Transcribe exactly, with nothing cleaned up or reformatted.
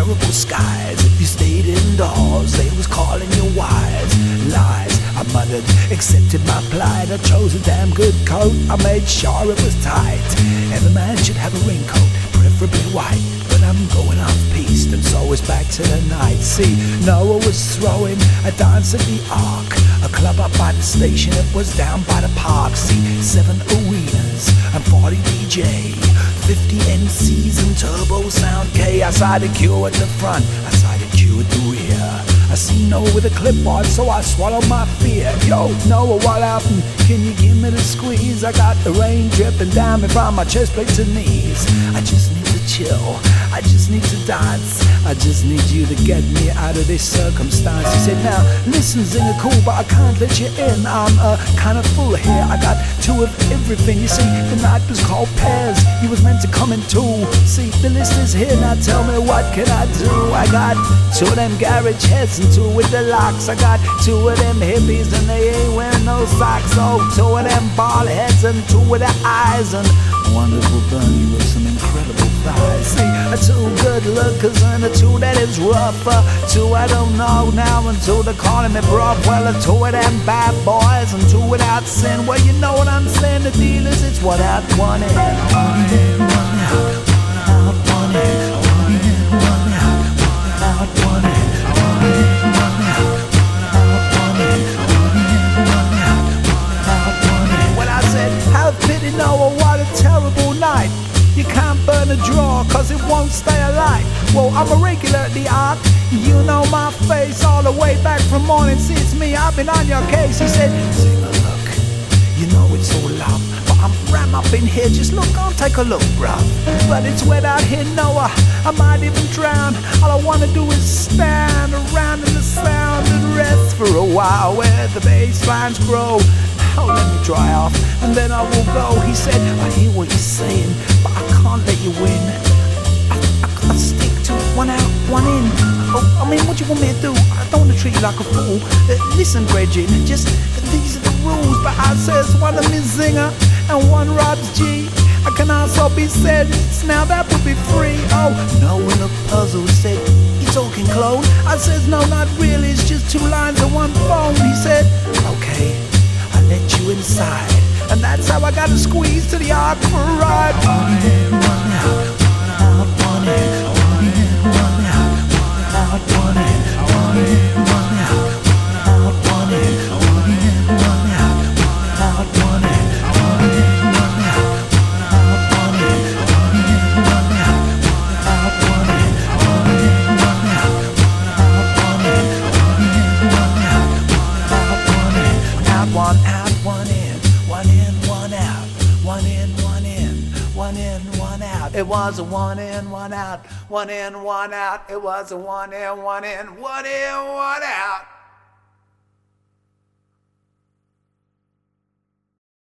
terrible skies. If you stayed indoors, they was calling you wise. Lies, I muttered, accepted my plight. I chose a damn good coat, I made sure it was tight. Every man should have a raincoat, preferably white. But I'm going off piste, and so it's back to the night. See, Noah was throwing a dance at the Ark, a club up by the station, it was down by the park. See, seven arenas and forty D J, fifty M Cs and turbo sound K. I sided Q at the front, I sided Q at the rear. I see Noah with a clipboard, so I swallowed my fear. Yo, Noah, what happened? Can you give me the squeeze? I got the rain dripping down me from my chest plate to knees. I just need to chill, I just need to dance. I just need you to get me out of this circumstance. He said, now listen, Zinger, cool, but I can't let you in. I'm uh, kind of full here, I got two of everything. You see, the night was called Pairs, you was meant to come in two. See, the list is here, now tell me what can I do? I got two of them garage heads and two with the locks. I got two of them hippies and they ain't wearing no socks. Oh, two of them bald heads and two with the eyes, and wonderful Bernie with some incredible thighs. See, a two good lookers and a two that is rougher. Two I don't know now and two they're calling me bruv. Well, a two of them bad boys and two without sin. Well, you know what I'm saying, the deal is it's one out, one in. One in, one out, one out, one in. One in, one out, one out, one in. One in, one out, one out, one in. One in, one out, one out, one in. Well, I said, have pity, Noah, what a terrible night. You can't burn a drawer cause it won't stay alight. Well, I'm a regular at the Ark, you know my face all the way back from morning. See, it's me, I've been on your case. He said, Zinger, look, you know it's all love, but I'm ram up in here, just look, I'll take a look, bruv. But it's wet out here, Noah, I might even drown. All I wanna do is stand around in the sound and rest for a while where the bass lines grow. Oh, let me dry off, and then I will go. He said, I hear what you're saying, but I can't let you win. I, I, I stick to one out, one in. Oh, I mean, what you want me to do? I don't want to treat you like a fool. Uh, listen, Bridget, just these are the rules. But I says one of me Zinger and one Rob's G. I can also be said, now that would be free. Oh, no, in a puzzle, he said, you talking clone? I says, no, not really, it's just two lines of one phone. He said, okay, let you inside, and that's how I got to squeeze to the Ark for a ride. One in, one out, one out, one in. One in, one out, one out, one in. One in, one out, one out, one in. One in, one out, one out, one in. One in, one out, one out, one in. One in, one out, one out, one in. One in, one out, one out, one in. One in, one out, one out, one in. Out, one out. One in, one in, one out. One in, one in, one in, one out. It was a one in, one out. One in, one out. It was a one in, one in, one in, one out.